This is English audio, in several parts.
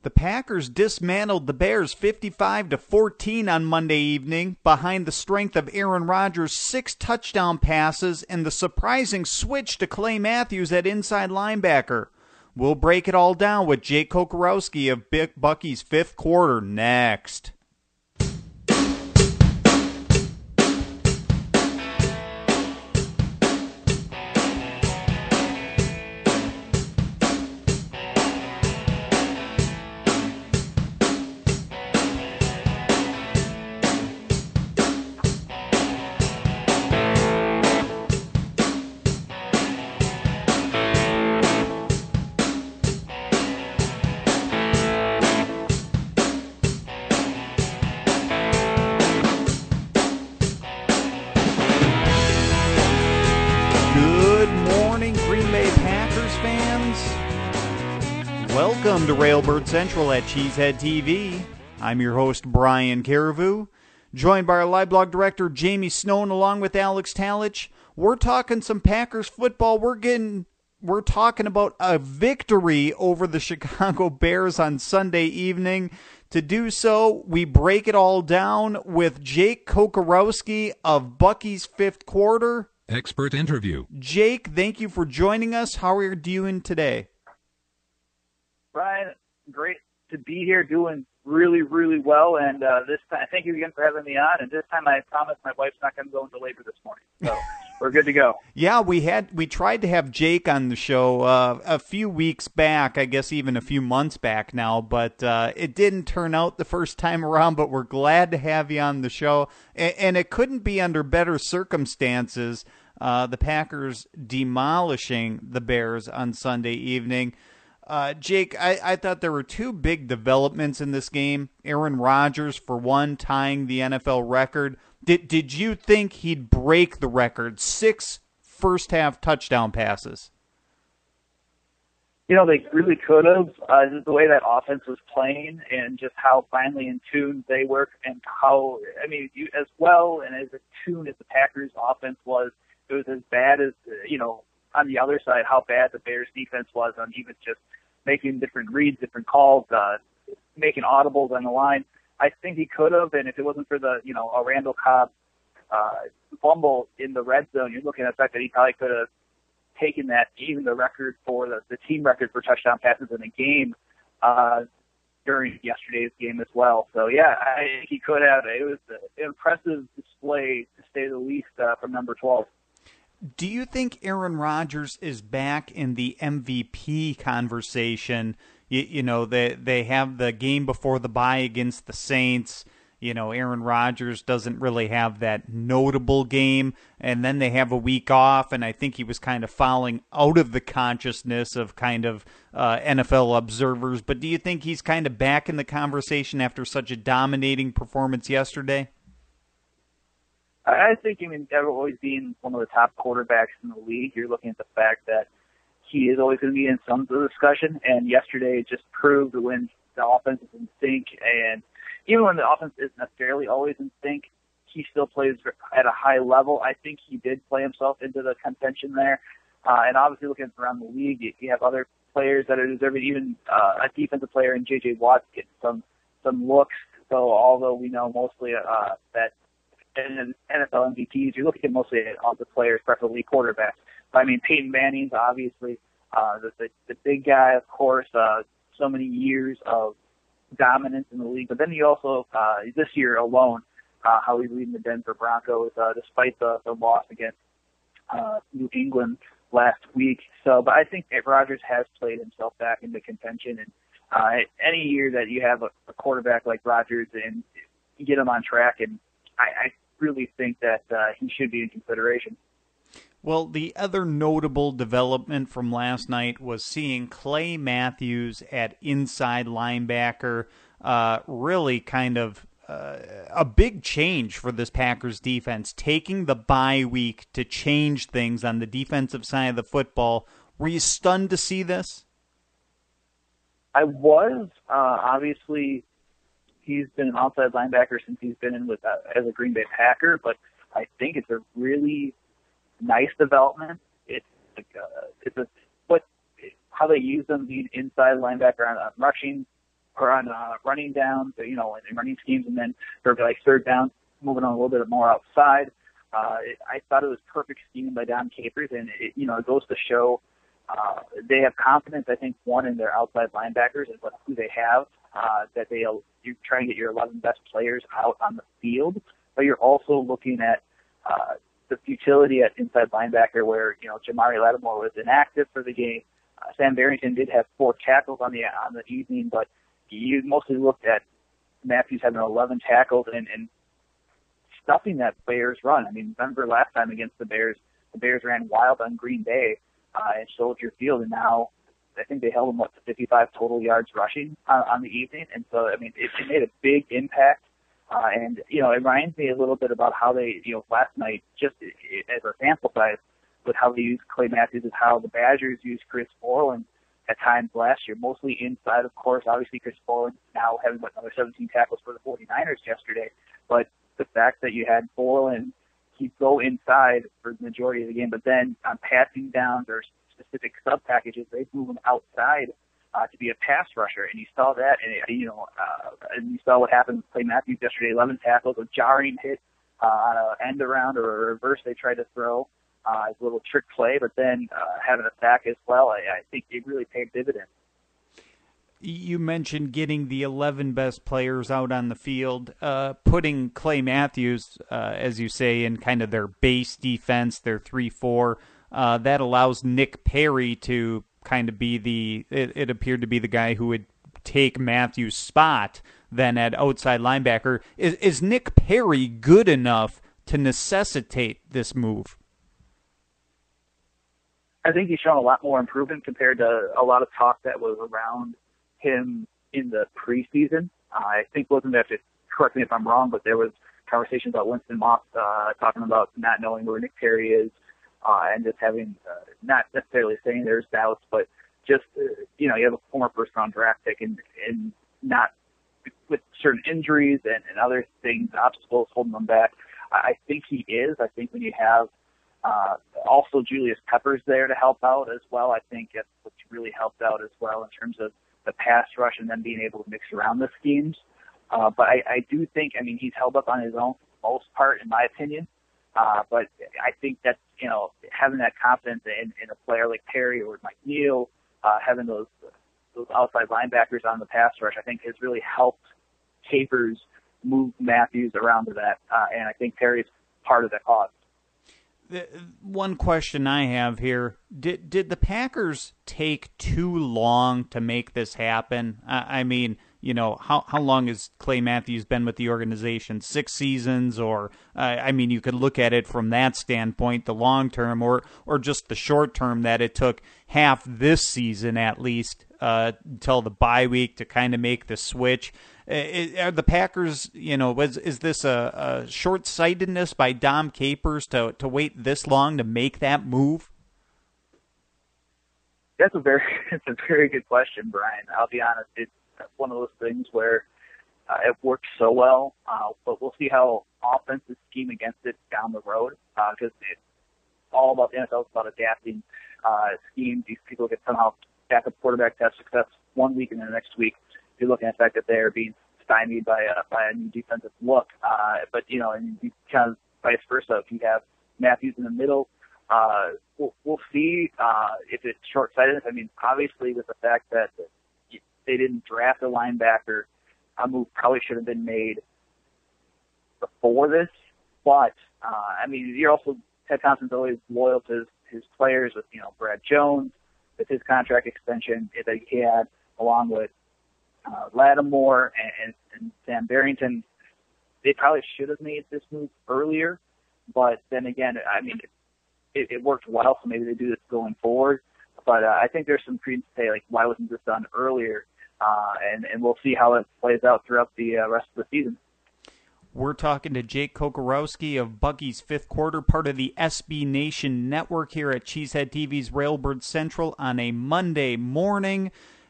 The Packers dismantled the Bears 55-14 on Monday evening behind the strength of Aaron Rodgers' 6 touchdown passes and the surprising switch to Clay Matthews at inside linebacker. We'll break it all down with Jake Kocorowski of Big Bucky's Fifth Quarter next. Welcome to Railbird Central at Cheesehead TV. I'm your host, Brian Carrevu, joined by our live blog director, Jamie Snowden, along with Alex Talich. We're talking some Packers football. We're talking about a victory over the Chicago Bears on Sunday evening. To do so, we break it all down with Jake Kocorowski of Bucky's Fifth Quarter. Expert interview. Jake, thank you for joining us. How are you doing today? Brian, great to be here, doing really, really well. And this time, thank you again for having me on. And this time, I promise my wife's not going to go into labor this morning, so we're good to go. Yeah, we tried to have Jake on the show a few weeks back, I guess even a few months back now, but it didn't turn out the first time around. But we're glad to have you on the show, and it couldn't be under better circumstances. The Packers demolishing the Bears on Sunday evening. Jake, I thought there were two big developments in this game. Aaron Rodgers, for one, tying the NFL record. Did you think he'd break the record? 6 first-half touchdown passes. You know, they really could have. The way that offense was playing and just how finely in tune they were, and how, I mean, as well and as attuned as the Packers offense was, it was as bad as, on the other side, how bad the Bears defense was on even just making different reads, different calls, making audibles on the line. I think he could have, and if it wasn't for the, a Randall Cobb fumble in the red zone, you're looking at the fact that he probably could have taken that, even the record for the team record for touchdown passes in a game during yesterday's game as well. So, yeah, I think he could have. It was an impressive display, to say the least, from number 12. Do you think Aaron Rodgers is back in the MVP conversation? They have the game before the bye against the Saints. Aaron Rodgers doesn't really have that notable game, and then they have a week off, and I think he was kind of falling out of the consciousness of kind of NFL observers. But do you think he's kind of back in the conversation after such a dominating performance yesterday? I think, always being one of the top quarterbacks in the league, you're looking at the fact that he is always going to be in some of the discussion, and yesterday it just proved that when the offense is in sync, and even when the offense isn't necessarily always in sync, he still plays at a high level. I think he did play himself into the contention there, and obviously looking around the league, you have other players that are deserving, even a defensive player in J.J. Watt getting some looks, so although we know mostly that in NFL MVPs, you're looking at mostly at all the players, preferably quarterbacks. But, Peyton Manning's obviously the big guy, of course, so many years of dominance in the league. But then you also, this year alone, how he's leading the Denver Broncos, despite the loss against New England last week. So, but I think that Rodgers has played himself back into contention. And any year that you have a quarterback like Rodgers and you get him on track, and I really think that he should be in consideration. Well, the other notable development from last night was seeing Clay Matthews at inside linebacker, really kind of a big change for this Packers defense, taking the bye week to change things on the defensive side of the football. Were you stunned to see this? I was. Obviously, he's been an outside linebacker since he's been in with as a Green Bay Packer, but I think it's a really nice development. How they use them being inside linebacker on rushing running downs, and running schemes, and then for like third down, moving on a little bit more outside. I thought it was perfect scheming by Dom Capers, and it goes to show they have confidence. I think one in their outside linebackers and who they have. That you try and get your 11 best players out on the field, but you're also looking at the futility at inside linebacker, where Jamari Lattimore was inactive for the game. Sam Barrington did have 4 tackles on the evening, but you mostly looked at Matthews having 11 tackles and stuffing that Bears run. I mean, remember last time against the Bears ran wild on Green Bay and Soldier Field, and now I think they held them to 55 total yards rushing on the evening. And so, I mean, it made a big impact. And it reminds me a little bit about how they, last night, just as a sample size, with how they used Clay Matthews is how the Badgers used Chris Borland at times last year, mostly inside, of course. Obviously, Chris Borland now having another 17 tackles for the 49ers yesterday. But the fact that you had Borland, he'd go inside for the majority of the game, but then on passing downs or specific sub packages, they move him outside to be a pass rusher, and you saw that, and and you saw what happened with Clay Matthews yesterday. 11 tackles, a jarring hit on an end around or a reverse they tried to throw, as a little trick play, but then having a sack as well. I think it really paid dividends. You mentioned getting the 11 best players out on the field, putting Clay Matthews, as you say, in kind of their base defense, their 3-4. That allows Nick Perry to kind of be it appeared to be the guy who would take Matthews' spot then at outside linebacker. Is Nick Perry good enough to necessitate this move? I think he's shown a lot more improvement compared to a lot of talk that was around him in the preseason. I think, correct me if I'm wrong, but there was conversations about Winston Moss talking about not knowing where Nick Perry is, and just having, not necessarily saying there's doubts, but just, you have a former first-round draft pick and not with certain injuries and other things, obstacles holding them back. I think he is. I think when you have also Julius Peppers there to help out as well, I think that's what's really helped out as well in terms of the pass rush and then being able to mix around the schemes. But I do think, he's held up on his own for the most part, in my opinion. But I think that, having that confidence in a player like Perry or Mike Neal, having those outside linebackers on the pass rush, I think has really helped Capers move Matthews around to that. And I think Perry's part of that cause. One question I have here, did the Packers take too long to make this happen? How long has Clay Matthews been with the organization? 6 seasons? Or, you could look at it from that standpoint, the long term, or just the short term, that it took half this season at least until the bye week to kind of make the switch. Are the Packers, is this a short-sightedness by Dom Capers to wait this long to make that move? It's a very good question, Brian. I'll be honest. It's one of those things where it works so well, but we'll see how offenses scheme against it down the road, because it's all about the NFL. It's about adapting schemes. These people get somehow backup quarterbacks have success one week, and then the next week you're looking at the fact that they're being stymied by a new defensive look. But and you kind of vice versa. If you have Matthews in the middle, we'll see if it's short-sightedness. Obviously, with the fact that they didn't draft a linebacker, a move probably should have been made before this. But you're also, Ted Thompson's always loyal to his players with Brad Jones, with his contract extension that he had, along with Lattimore and Sam Barrington. They probably should have made this move earlier, but then again, it worked well, so maybe they do this going forward. But I think there's some credence to say, like, why wasn't this done earlier? And we'll see how it plays out throughout the rest of the season. We're talking to Jake Kocorowski of Bucky's Fifth Quarter, part of the SB Nation Network here at Cheesehead TV's Railbird Central on a Monday morning.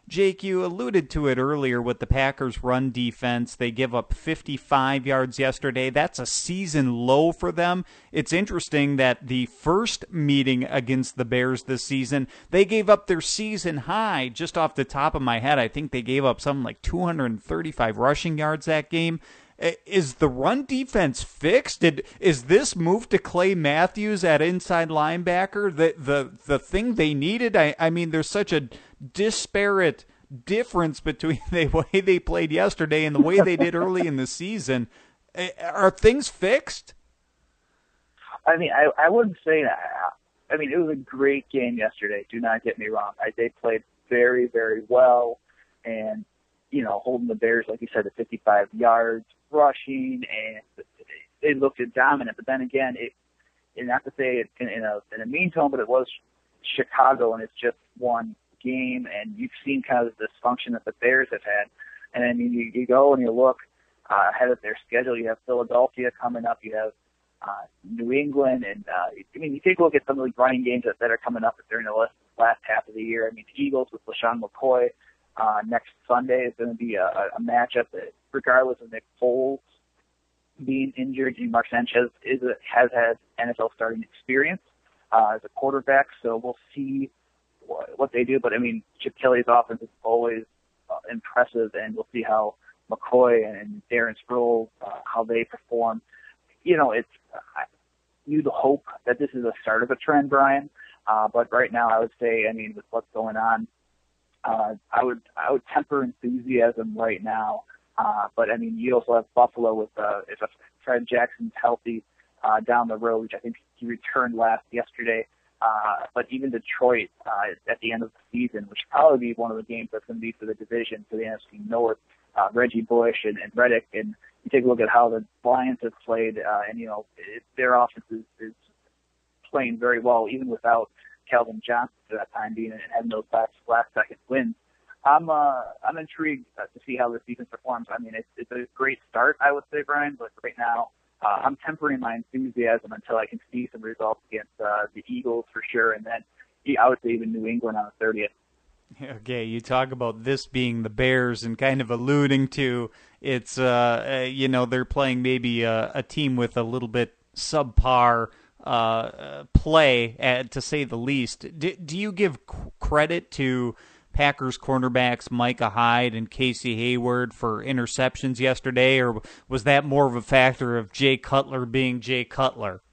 Jake, you alluded to it earlier with the Packers' run defense. They give up 55 yards yesterday. That's a season low for them. It's interesting that the first meeting against the Bears this season, they gave up their season high. Just off the top of my head, I think they gave up something like 235 rushing yards that game. Is the run defense fixed? Is this move to Clay Matthews at inside linebacker the thing they needed? I mean, there's such a disparate difference between the way they played yesterday and the way they did early in the season. Are things fixed? I mean, I wouldn't say that. I mean, it was a great game yesterday. Do not get me wrong. They played very, very well, and holding the Bears, like you said, to 55 yards rushing, and they looked dominant. But then again, and not to say it in a mean tone, but it was Chicago, and it's just one game, and you've seen kind of the dysfunction that the Bears have had. And I mean, you go and you look ahead of their schedule. You have Philadelphia coming up. You have New England, and I mean, you take a look at some of the running games that are coming up during the last half of the year. I mean, the Eagles with LaShawn McCoy next Sunday is going to be a matchup that, regardless of Nick Foles being injured, Mark Sanchez has had NFL starting experience as a quarterback, so we'll see what they do. But I mean, Chip Kelly's offense is always impressive, and we'll see how McCoy and Darren Sproles how they perform. You'd hope that this is a start of a trend, Brian. But right now, I would say, I mean, with what's going on, I would temper enthusiasm right now. But I mean, you also have Buffalo with if Fred Jackson's healthy down the road, which I think he returned yesterday. But even Detroit at the end of the season, which will probably be one of the games that's going to be for the division, for the NFC North, Reggie Bush and Reddick. And you take a look at how the Lions have played, and their offense is playing very well, even without Calvin Johnson for that time being, and having those last second wins. I'm intrigued to see how this defense performs. I mean, it's a great start, I would say, Brian, but right now I'm tempering my enthusiasm until I can see some results against the Eagles for sure, and then I would say even New England on the 30th. Okay, you talk about this being the Bears and kind of alluding to it's, they're playing maybe a team with a little bit subpar play, to say the least. Do you give credit to Packers cornerbacks Micah Hyde and Casey Hayward for interceptions yesterday, or was that more of a factor of Jay Cutler being Jay Cutler?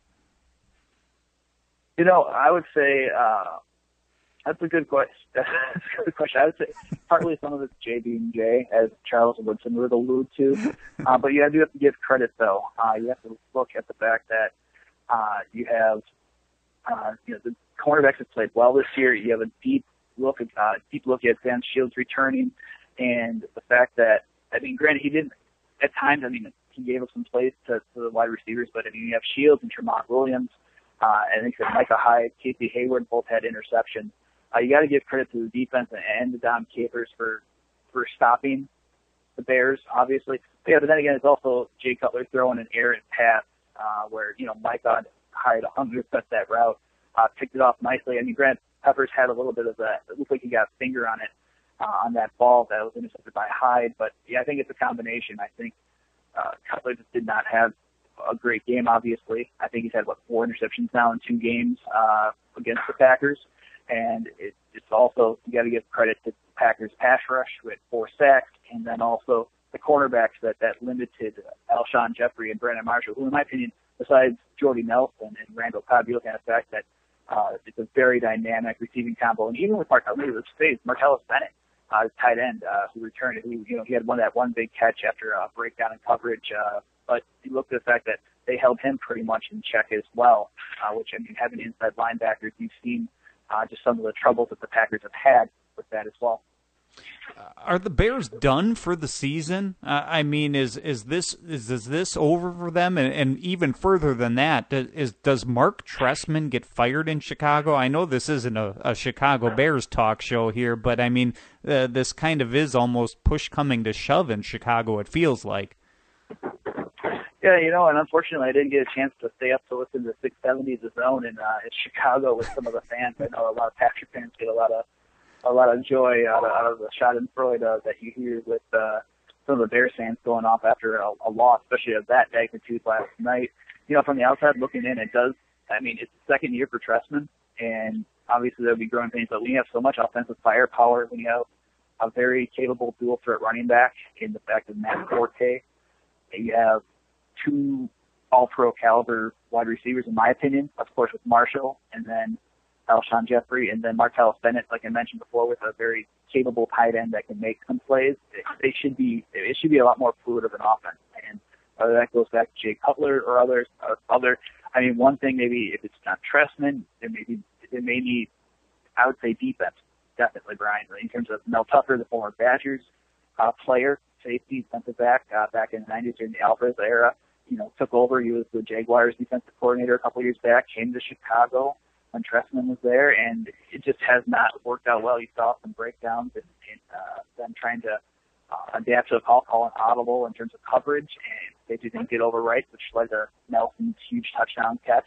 I would say that's a good question. That's a good question. I would say partly some of it's Jay being Jay, as Charles Woodson would allude to. But you do have to give credit, though. You have to look at the fact that you have the cornerbacks have played well this year. You have a deep look at Sam Shields returning, and the fact that, I mean, granted, he didn't at times. I mean, he gave up some plays to the wide receivers, but I mean, you have Shields and Tremont Williams, and like I said, Micah Hyde, Casey Hayward both had interceptions. You got to give credit to the defense and the Dom Capers for stopping the Bears, obviously. But yeah, but then again, it's also Jay Cutler throwing an errant pass where Micah Hyde 100% that route, picked it off nicely. I mean, Grant Peppers had a little bit of that. It looked like he got a finger on it on that ball that was intercepted by Hyde. But yeah, I think it's a combination. I think Cutler just did not have a great game, obviously. I think he's had, 4 interceptions now in 2 games against the Packers. And it's also, you got to give credit to the Packers pass rush with 4 sacks, and then also the cornerbacks that limited Alshon Jeffrey and Brandon Marshall, who, in my opinion, besides Jordy Nelson and Randall Cobb, you look at the fact that it's a very dynamic receiving combo. And even with Martellus Bennett, his tight end, who returned, he had one big catch after a breakdown in coverage. But you look at the fact that they held him pretty much in check as well, which, I mean, having inside linebackers, you've seen just some of the troubles that the Packers have had with that as well. Are the Bears done for the season? I mean, is this over for them? And even further than that, does Mark Trestman get fired in Chicago? I know this isn't a Chicago Bears talk show here, but I mean, this kind of is almost push coming to shove in Chicago, it feels like. Yeah, and unfortunately I didn't get a chance to stay up to listen to 670 The Zone in Chicago with some of the fans. I know a lot of Patrick fans get a lot of a lot of joy out of the Schadenfreude that you hear with some of the Bears fans going off after a loss, especially of that magnitude last night. From the outside looking in, it's the second year for Trestman, and obviously there'll be growing pains, but when you have so much offensive firepower, when you have a very capable dual threat running back in the fact of Matt Forte, you have two all-pro caliber wide receivers, in my opinion, of course, with Marshall, and then Alshon Jeffrey, and then Martellus Bennett, like I mentioned before, with a very capable tight end that can make some plays. It should be a lot more fluid of an offense. And whether that goes back to Jay Cutler or others, one thing maybe if it's not Trestman, it may need, I would say, defense, definitely, Brian, in terms of Mel Tucker, the former Badgers player, safety, defensive back in the 90s during the Alvarez era. Took over. He was the Jaguars defensive coordinator a couple of years back, came to Chicago when Trestman was there, and it just has not worked out well. You saw some breakdowns in them trying to adapt to a call an audible in terms of coverage, and they didn't get over right, which led to Nelson's huge touchdown catch.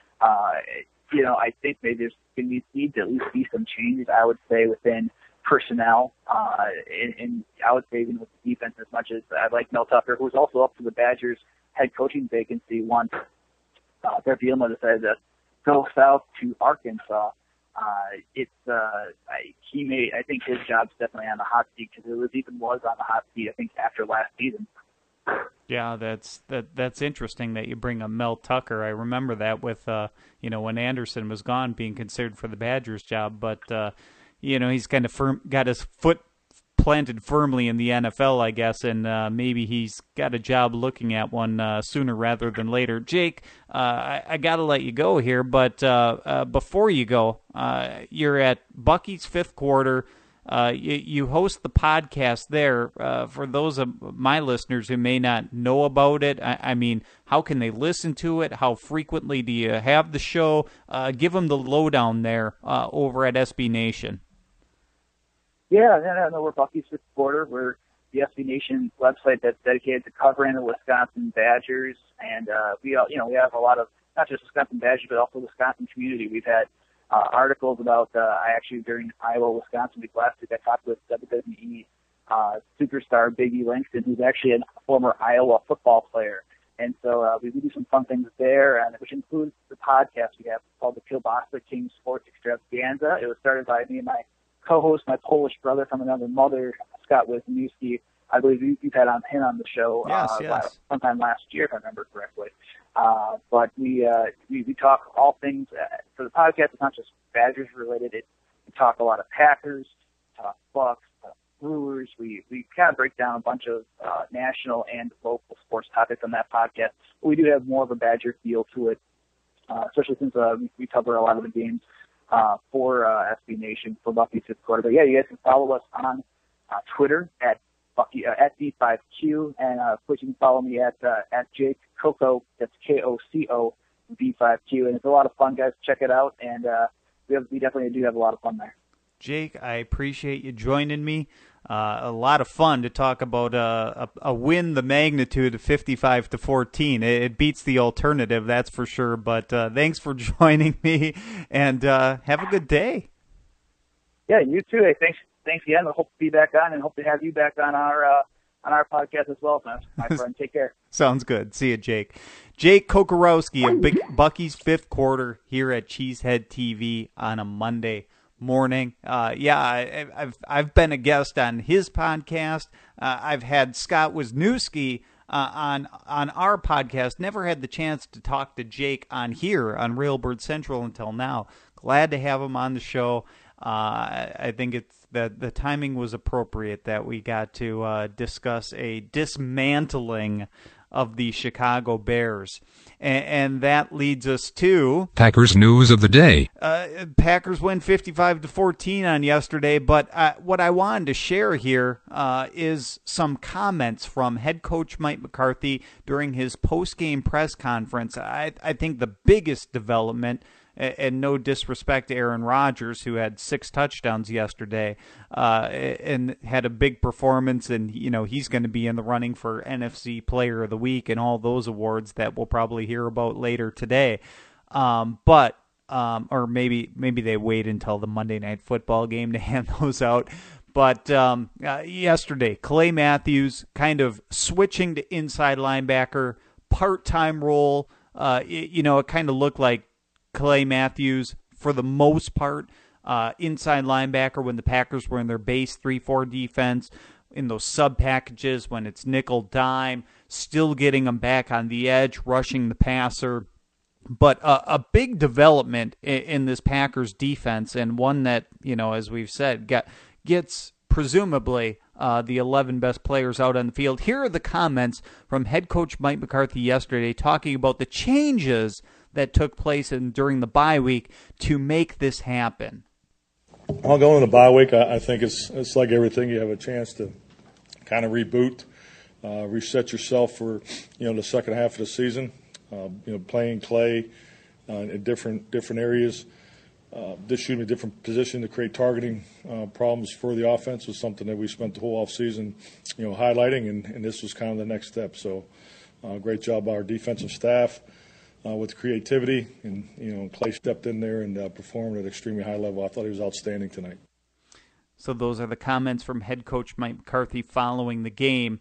I think maybe there's going to need to at least be some changes, I would say, within personnel, and I would say even with the defense, as much as I like Mel Tucker, who was also up for the Badgers head coaching vacancy once Brett Bielema decided to go south to Arkansas. I think his job's definitely on the hot seat, because it was on the hot seat, I think, after last season. Yeah, that's interesting that you bring up Mel Tucker. I remember that with when Anderson was gone, being considered for the Badgers job, but he's kind of got his foot planted firmly in the NFL, I guess, and maybe he's got a job looking at one sooner rather than later. Jake, I got to let you go here, but before you go, you're at Bucky's Fifth Quarter. You host the podcast there. For those of my listeners who may not know about it, how can they listen to it? How frequently do you have the show? Give them the lowdown there over at SB Nation. Yeah, we're Bucky's Fifth Quarter. We're the SB Nation website that's dedicated to covering the Wisconsin Badgers, and we have a lot of not just Wisconsin Badgers but also Wisconsin community. We've had articles about during Iowa Wisconsin week last week I talked with WWE superstar Biggie Langston, who's actually a former Iowa football player, and so we do some fun things there, which includes the podcast we have called the Kielbasa King Sports Extravaganza. It was started by me and my co-host, my Polish brother from another mother, Scott Wisniewski. I believe you've had him on the show yes. Sometime last year, if I remember correctly. But we talk all things for the podcast. It's not just Badgers related. We talk a lot of Packers, talk Bucks, talk Brewers. We kind of break down a bunch of national and local sports topics on that podcast. But we do have more of a Badger feel to it, especially since we cover a lot of the games for SB Nation, for Bucky's Fifth Quarter. But yeah, you guys can follow us on Twitter at Bucky at D5Q, and of course you can follow me at Jake Coco. That's KOCO D5Q, and it's a lot of fun, guys. Check it out, and we definitely do have a lot of fun there. Jake, I appreciate you joining me. A lot of fun to talk about a win the magnitude of 55-14. It beats the alternative, that's for sure. But thanks for joining me, and have a good day. Yeah, you too. Hey, thanks again. I hope to be back on, and hope to have you back on our podcast as well, my friend. Take care. Sounds good. See you, Jake. Jake Kocorowski of Big Bucky's Fifth Quarter here at Cheesehead TV on a Monday morning. I've been a guest on his podcast. I've had Scott Wisniewski on our podcast. Never had the chance to talk to Jake on here on Railbird Central until now. Glad to have him on the show. I think it's that the timing was appropriate that we got to discuss a dismantling of the Chicago Bears. And that leads us to Packers news of the day. Packers win 55-14 on yesterday, but what I wanted to share here is some comments from head coach Mike McCarthy during his post-game press conference. I think the biggest development, and no disrespect to Aaron Rodgers, who had 6 touchdowns yesterday and had a big performance, and he's going to be in the running for NFC Player of the Week and all those awards that we'll probably hear about later today. But or maybe they wait until the Monday Night Football game to hand those out. But yesterday, Clay Matthews kind of switching to inside linebacker, part-time role. It kind of looked like Clay Matthews, for the most part, inside linebacker when the Packers were in their base 3-4 defense, in those sub packages when it's nickel dime, still getting them back on the edge, rushing the passer. But a big development in this Packers defense, and one that, as we've said, gets presumably the 11 best players out on the field. Here are the comments from head coach Mike McCarthy yesterday talking about the changes that took place during the bye week to make this happen. I'll go in the bye week. I think it's like everything. You have a chance to kind of reboot, reset yourself for the second half of the season. Playing Clay in different areas, distributing a different position to create targeting problems for the offense was something that we spent the whole offseason, highlighting, and this was kind of the next step. So, great job by our defensive staff with creativity, and Clay stepped in there and performed at an extremely high level. I thought he was outstanding tonight. So those are the comments from head coach Mike McCarthy following the game.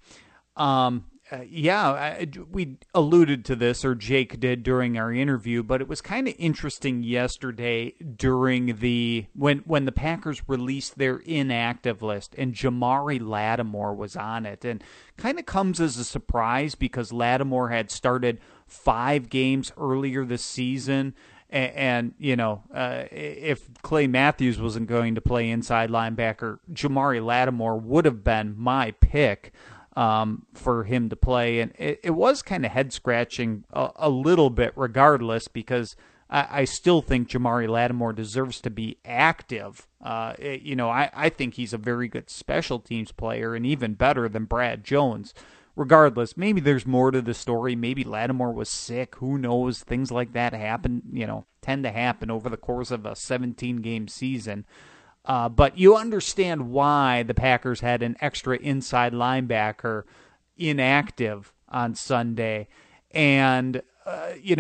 We alluded to this, or Jake did during our interview, but it was kind of interesting yesterday during when the Packers released their inactive list and Jamari Lattimore was on it, and kind of comes as a surprise because Lattimore had started 5 games earlier this season. And if Clay Matthews wasn't going to play inside linebacker, Jamari Lattimore would have been my pick for him to play. And it was kind of head-scratching a little bit regardless, because I still think Jamari Lattimore deserves to be active. I think he's a very good special teams player and even better than Brad Jones. Regardless, maybe there's more to the story. Maybe Lattimore was sick. Who knows? Things like that happen, tend to happen over the course of a 17-game season. But you understand why the Packers had an extra inside linebacker inactive on Sunday. And, we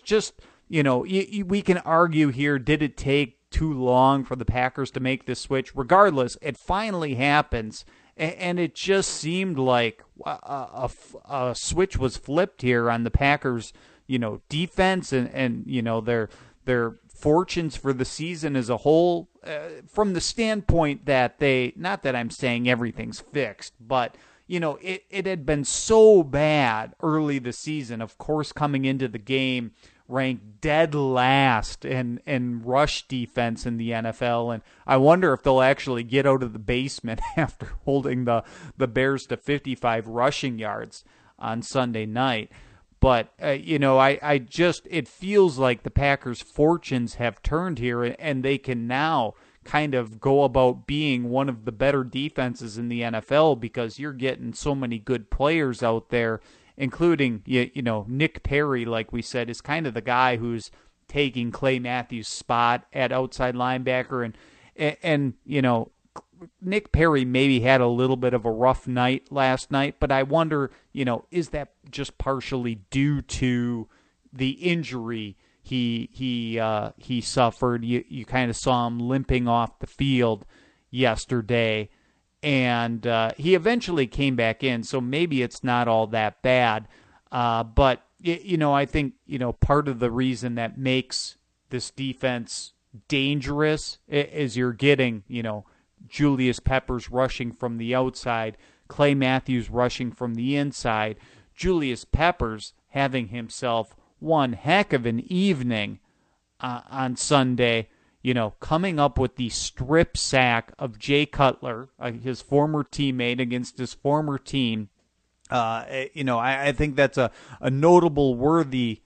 can argue here, did it take too long for the Packers to make this switch? Regardless, it finally happens. And it just seemed like a switch was flipped here on the Packers, defense and their fortunes for the season as a whole, from the standpoint that not that I'm saying everything's fixed, but, it had been so bad early this season, of course, coming into the game, ranked dead last in rush defense in the NFL, and I wonder if they'll actually get out of the basement after holding the Bears to 55 rushing yards on Sunday night. But, it feels like the Packers' fortunes have turned here, and they can now kind of go about being one of the better defenses in the NFL because you're getting so many good players out there, including, Nick Perry, like we said, is kind of the guy who's taking Clay Matthews' spot at outside linebacker. And Nick Perry maybe had a little bit of a rough night last night, but I wonder, is that just partially due to the injury he suffered? You kind of saw him limping off the field yesterday. And he eventually came back in, so maybe it's not all that bad. But, I think, part of the reason that makes this defense dangerous is you're getting, Julius Peppers rushing from the outside, Clay Matthews rushing from the inside, Julius Peppers having himself one heck of an evening on Sunday, coming up with the strip sack of Jay Cutler, his former teammate, against his former team. I think that's a notable, worthy,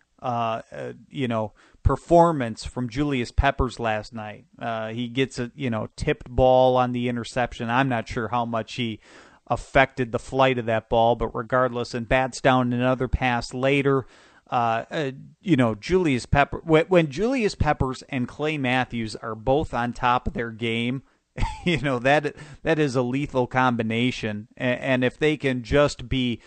performance from Julius Peppers last night. He gets a, tipped ball on the interception. I'm not sure how much he affected the flight of that ball, but regardless, and bats down another pass later. Julius Peppers, when Julius Peppers and Clay Matthews are both on top of their game, that is a lethal combination. And if they can just be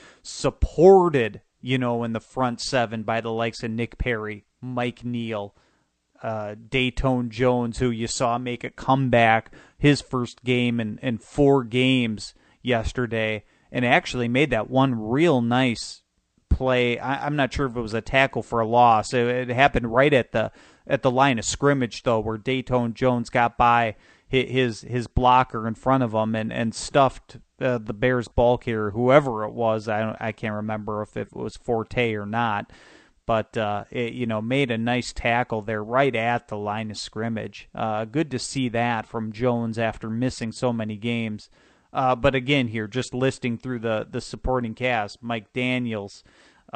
supported, in the front seven by the likes of Nick Perry, Mike Neal, Dayton Jones, who you saw make a comeback, his first game in 4 games yesterday, and actually made that one real nice play. I'm not sure if it was a tackle for a loss. It happened right at the line of scrimmage, though, where Dayton Jones got by his blocker in front of him and stuffed the Bears ball carrier, whoever it was. I can't remember if it was Forte or not, but made a nice tackle there right at the line of scrimmage. Good to see that from Jones after missing so many games. But again, here, just listing through the supporting cast: Mike Daniels,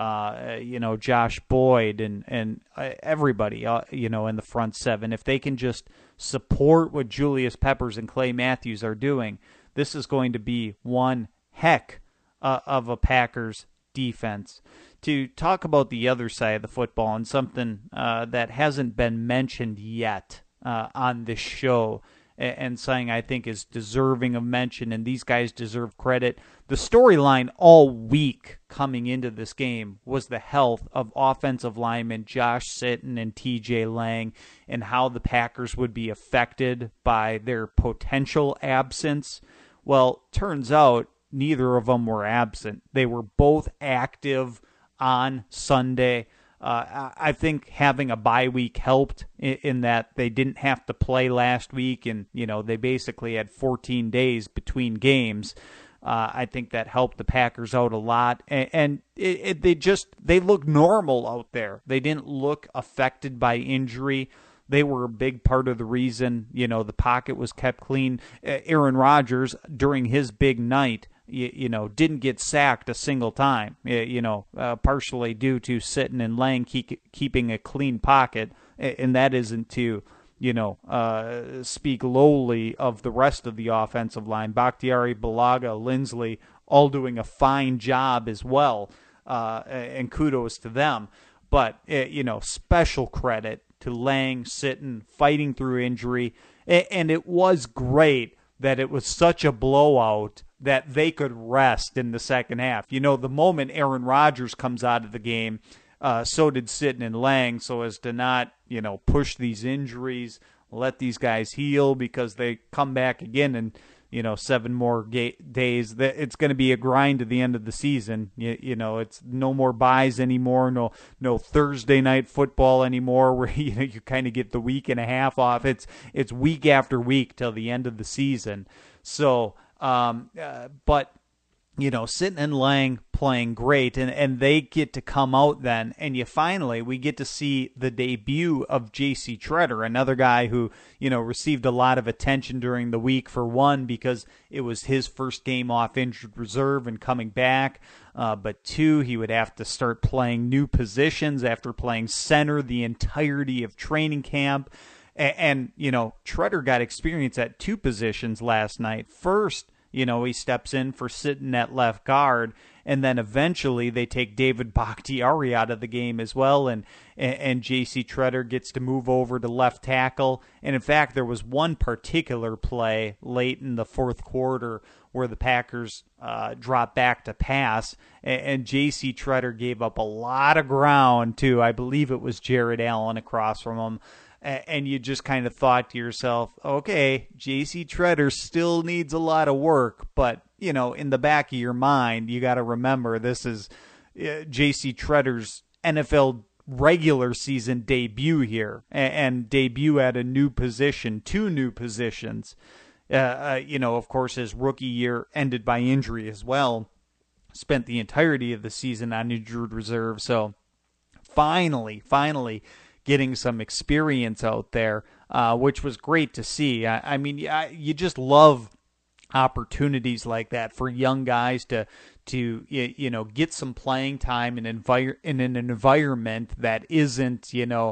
Josh Boyd, and everybody, in the front seven. If they can just support what Julius Peppers and Clay Matthews are doing, this is going to be one heck of a Packers defense. To talk about the other side of the football and something that hasn't been mentioned yet on this show, and something I think is deserving of mention, and these guys deserve credit. The storyline all week coming into this game was the health of offensive linemen Josh Sitton and TJ Lang, and how the Packers would be affected by their potential absence. Well, turns out neither of them were absent. They were both active on Sunday. I think having a bye week helped in that they didn't have to play last week, and they basically had 14 days between games. I think that helped the Packers out a lot, and they look normal out there. They didn't look affected by injury. They were a big part of the reason the pocket was kept clean. Aaron Rodgers, during his big night, didn't get sacked a single time, partially due to Sitton and Lang keeping a clean pocket. And that isn't to, speak lowly of the rest of the offensive line. Bakhtiari, Balaga, Lindsley, all doing a fine job as well. And kudos to them. But, special credit to Lang, Sitton, fighting through injury. And it was great that it was such a blowout that they could rest in the second half. The moment Aaron Rodgers comes out of the game, so did Sitton and Lang, so as to not, push these injuries, let these guys heal, because they come back again in, 7 more days. It's going to be a grind to the end of the season. It's no more buys anymore, no Thursday night football anymore, where you kind of get the week and a half off. It's week after week till the end of the season. So, but Sitton and Lang playing great, and they get to come out then, and we get to see the debut of J.C. Tretter, another guy who, received a lot of attention during the week, for one, because it was his first game off injured reserve and coming back, but two, he would have to start playing new positions after playing center the entirety of training camp. And Tretter got experience at 2 positions last night. First, he steps in for Sitton at left guard, and then eventually they take David Bakhtiari out of the game as well, and J.C. Tretter gets to move over to left tackle. And in fact, there was one particular play late in the fourth quarter where the Packers dropped back to pass, and J.C. Tretter gave up a lot of ground to, I believe it was Jared Allen across from him. And you just kind of thought to yourself, okay, J.C. Tretter still needs a lot of work, but, in the back of your mind, you got to remember this is J.C. Tretter's NFL regular season debut here, and debut at a new position, 2 new positions. Of course, his rookie year ended by injury as well. Spent the entirety of the season on injured reserve, so finally getting some experience out there, which was great to see. You just love opportunities like that for young guys to get some playing time in an environment that isn't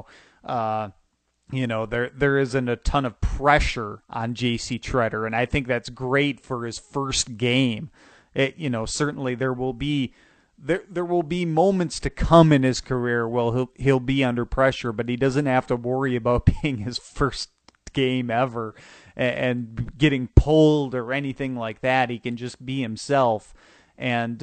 there isn't a ton of pressure on J.C. Tretter, and I think that's great for his first game. Certainly there will be. There will be moments to come in his career where he'll be under pressure, but he doesn't have to worry about being his first game ever and getting pulled or anything like that. He can just be himself, and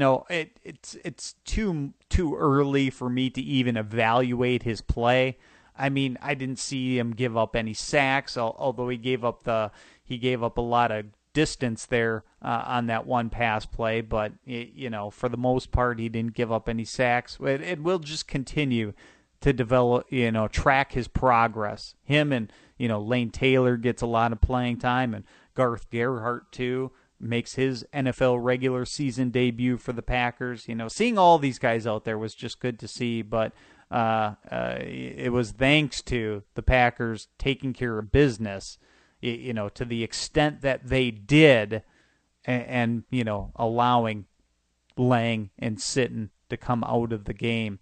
it's too early for me to even evaluate his play. I mean, I didn't see him give up any sacks, although he gave up a lot of distance there on that one pass play. But for the most part, he didn't give up any sacks. It will just continue to develop, track his progress. Him and Lane Taylor gets a lot of playing time, and Garth Gerhardt too makes his NFL regular season debut for the Packers. Seeing all these guys out there was just good to see, but it was thanks to the Packers taking care of business, to the extent that they did, and allowing Lang and Sitton to come out of the game.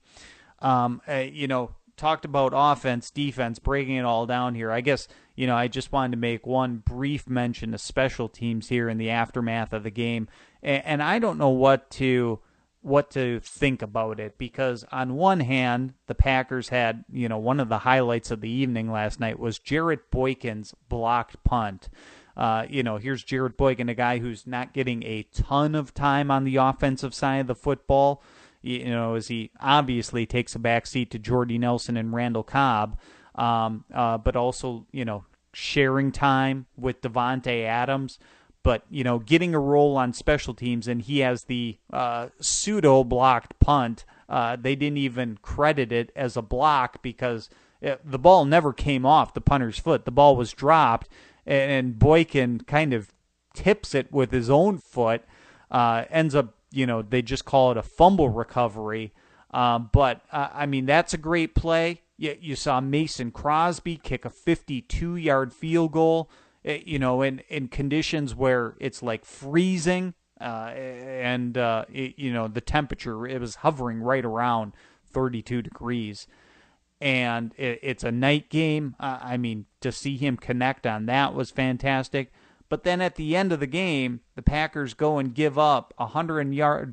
Talked about offense, defense, breaking it all down here. I guess, I just wanted to make one brief mention of special teams here in the aftermath of the game. And I don't know what to think about it, because on one hand, the Packers had, one of the highlights of the evening last night was Jarrett Boykin's blocked punt. Here's Jarrett Boykin, a guy who's not getting a ton of time on the offensive side of the football, as he obviously takes a backseat to Jordy Nelson and Randall Cobb, but also, sharing time with Devontae Adams, but, getting a role on special teams, and he has the pseudo-blocked punt. They didn't even credit it as a block because the ball never came off the punter's foot. The ball was dropped, and Boykin kind of tips it with his own foot, ends up, they just call it a fumble recovery. But that's a great play. You saw Mason Crosby kick a 52-yard field goal, in conditions where it's like freezing, and the temperature, it was hovering right around 32 degrees. And it's a night game. To see him connect on that was fantastic. But then at the end of the game, the Packers go and give up a 101-yard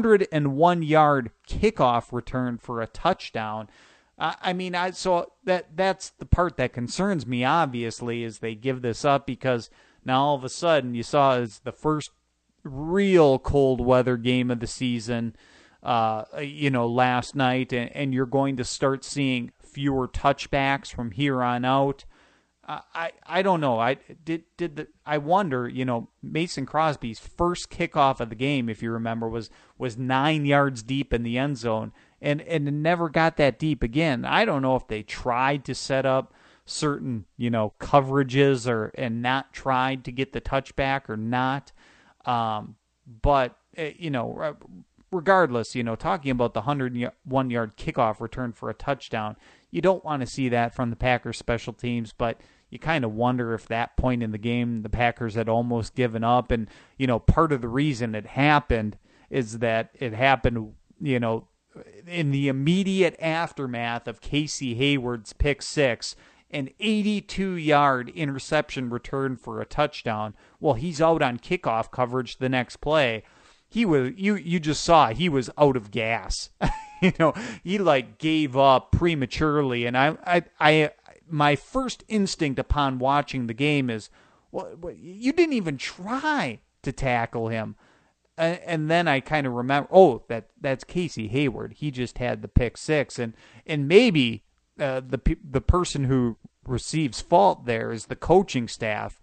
kickoff return for a touchdown. So that's the part that concerns me, obviously, is they give this up because now all of a sudden you saw it's the first real cold weather game of the season, last night, and you're going to start seeing fewer touchbacks from here on out. I don't know. I wonder, Mason Crosby's first kickoff of the game, if you remember, was 9 yards deep in the end zone, and never got that deep again. I don't know if they tried to set up certain, coverages and not tried to get the touchback or not. But regardless, talking about the 101-yard kickoff return for a touchdown, you don't want to see that from the Packers special teams, but you kind of wonder if that point in the game the Packers had almost given up. And, part of the reason it happened is that it happened, in the immediate aftermath of Casey Hayward's pick six, an 82-yard interception return for a touchdown. Well, he's out on kickoff coverage the next play. He was, you just saw he was out of gas. He gave up prematurely, and I my first instinct upon watching the game is, well, you didn't even try to tackle him. And then I kind of remember, that's Casey Hayward. He just had the pick six, and maybe the person who receives fault there is the coaching staff.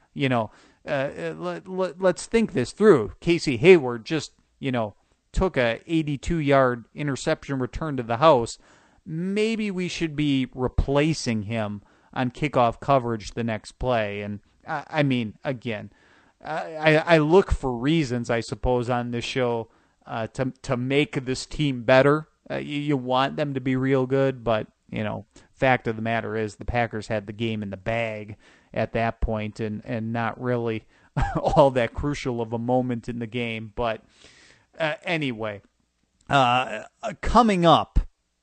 Let's think this through. Casey Hayward just took a 82-yard interception return to the house. Maybe we should be replacing him on kickoff coverage the next play. And again, I look for reasons, I suppose, on this show to make this team better. You want them to be real good, but fact of the matter is the Packers had the game in the bag at that point, and not really all that crucial of a moment in the game. But anyway, coming up,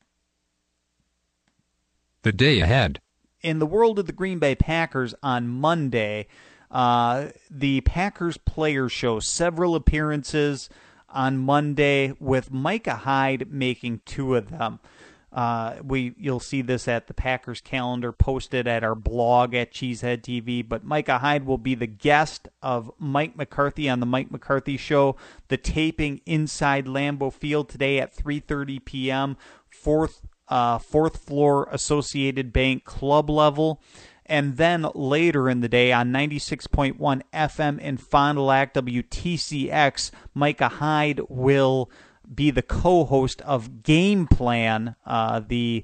the day ahead. In the world of the Green Bay Packers on Monday, the Packers players show several appearances on Monday, with Micah Hyde making two of them. You'll see this at the Packers calendar posted at our blog at Cheesehead TV, but Micah Hyde will be the guest of Mike McCarthy on the Mike McCarthy Show. The taping inside Lambeau Field today at 3:30 p.m. Fourth fourth floor Associated Bank Club level. And then later in the day on 96.1 FM in Fond du Lac WTCX, Micah Hyde will be the co-host of Game Plan, the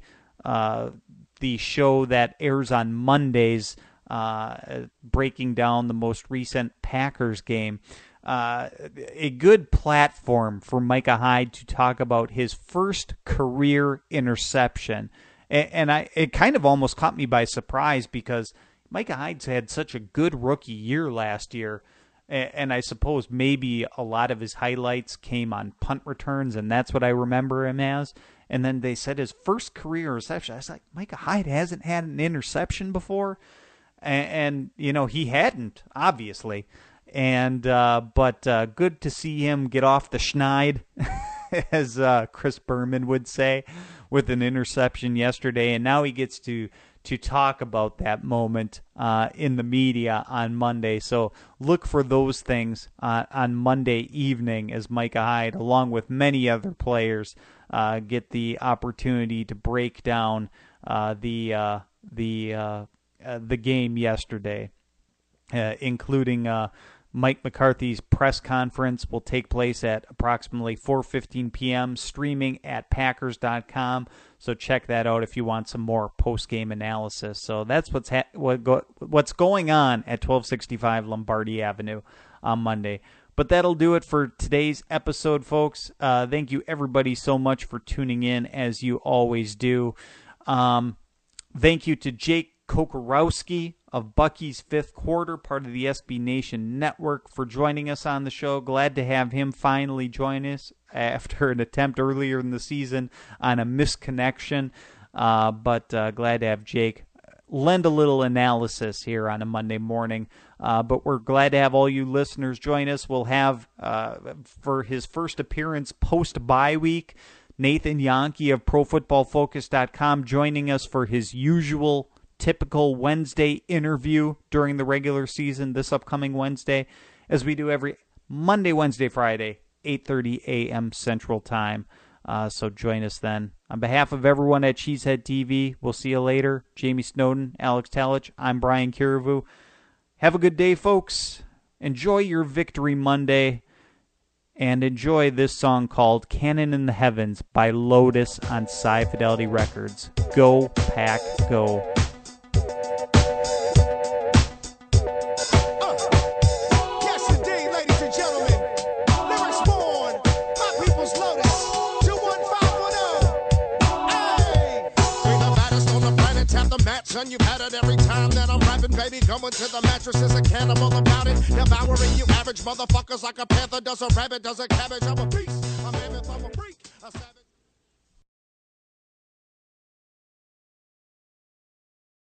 show that airs on Mondays, breaking down the most recent Packers game. A good platform for Micah Hyde to talk about his first career interception. And it kind of almost caught me by surprise because Micah Hyde's had such a good rookie year last year. And I suppose maybe a lot of his highlights came on punt returns, and that's what I remember him as. And then they said his first career reception. I was like, Micah Hyde hasn't had an interception before? And he hadn't, obviously. But good to see him get off the schneid, as Chris Berman would say, with an interception yesterday. And now he gets to talk about that moment in the media on Monday. So look for those things on Monday evening as Micah Hyde, along with many other players, get the opportunity to break down the game yesterday, including Mike McCarthy's press conference will take place at approximately 4:15 p.m., streaming at Packers.com. So check that out if you want some more post-game analysis. So that's what's going on at 1265 Lombardi Avenue on Monday. But that'll do it for today's episode, folks. Thank you, everybody, so much for tuning in, as you always do. Thank you to Jake Kokorowski of Bucky's Fifth Quarter, part of the SB Nation Network, for joining us on the show. Glad to have him finally join us after an attempt earlier in the season on a misconnection. But glad to have Jake lend a little analysis here on a Monday morning. But we're glad to have all you listeners join us. We'll have, for his first appearance post-bye week, Nathan Yankee of ProFootballFocus.com joining us for his usual typical Wednesday interview during the regular season this upcoming Wednesday, as we do every Monday, Wednesday, Friday, 8:30 a.m. Central Time. So join us then. On behalf of everyone at Cheesehead TV, we'll see you later. Jamie Snowden, Alex Talich, I'm Brian Kiravu. Have a good day, folks. Enjoy your Victory Monday, and enjoy this song called Cannon in the Heavens by Lotus on Sci Fidelity Records. Go, Pack, go. Son, you've had it every time that I'm rapping, baby. Going to the mattress is a cannibal about it. Devouring you average motherfuckers like a panther does a rabbit, does a cabbage. I'm a beast, I'm mammoth, I'm a freak.